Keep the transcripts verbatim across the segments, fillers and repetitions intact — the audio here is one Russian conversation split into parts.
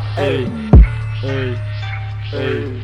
эй, эй, эй.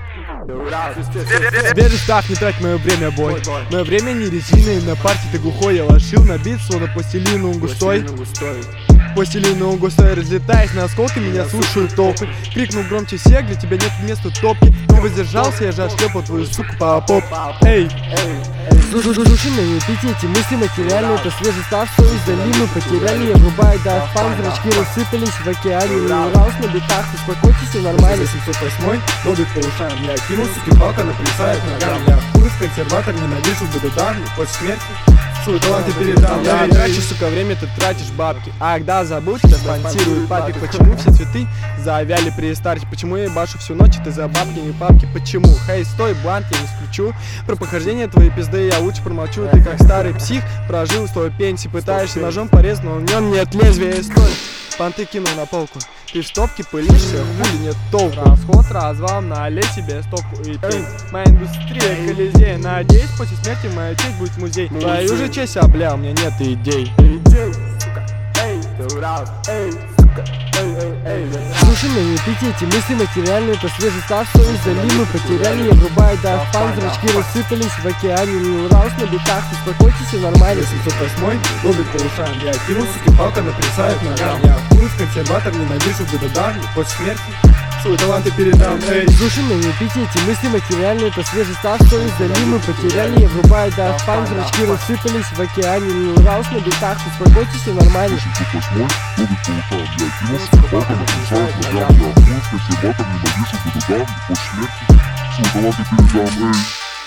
Теперь так, не трать мое время, бой. Мое время не резина, и на парте ты глухой. Я ложил на бит, словно пластилин он густой. Пластилин он густой, разлетаясь на осколки, меня слушают толпы. Крикнул громче всех, для тебя нет места топки. Ты воздержался, я же отшлепал твою суку по поп. Эй, Слушай, на репите эти мысли материальные, это свежий став, совесть залимы потеряли. Я врубаю да спам, зрачки рассыпались в океане. Не урался на битах, успокойтесь, все нормально. семьсот восьмой, ловит по ушам. Я кинул, суки, палка наплясает ногам. Я хуй консерватор, ненавижу БДД. После смерти свой талант я передам. Я трачу, сука, время, ты тратишь бабки. Ах да, забудь, тебя спонсирует папик. Почему все цветы завяли при старте? Почему я ебашу всю ночь, ты за бабки, не папки? Почему? Хей, стой, блант, я не скручу. Про похождение твоей пизды я лучше промолчу. Ты как старый псих, прожил с твоей пенсии. Пытаешься ножом порезать, но в нем нет лезвия. Стой, понты кинул на полку. Ты в стопке пылишься, хули нет толку. Расход, развал, налей себе стопку и пей. Моя индустрия, колизей. Надеюсь, после смерти моя честь будет музей. Твою же честь обля, у меня нет идей. Идей, сука, эй, ты урал, эй, сука, эй, эй, эй. Слушай, на репите эти мысли материальные, это свежий став, совесть залимы потеряли. Я врубаю да спам, зрачки рассыпались в океане. Не урался на битах, успокойтесь, все нормально. семьсот восьмой, ловит по ушам. Я кинул, суки, палка наплясает ногам. Я хуй консерватор, ненавижу БДД. После смерти свой талант я передам. Эй, Слушай, на репите эти мысли материальные, это свежий став, совесть залимы потеряли. Я врубаю да спам, зрачки рассыпались в океане. Не урался на битах, успокойтесь, все нормально. семьсот восьмой, ловит по ушам. Я кинул, суки, палка наплясает ногам. Я хуй консерватор, ненавижу БДД. После смерти свой талант я передам. Эй.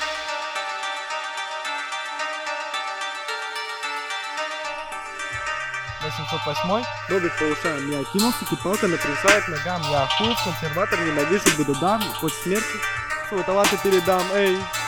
восемьсот восьмой, ловит по ушам. Я кинул, суки, палка наплясает ногам. Я хуй консерватор, ненавижу БДД. После смерти свой талант я передам. Эй.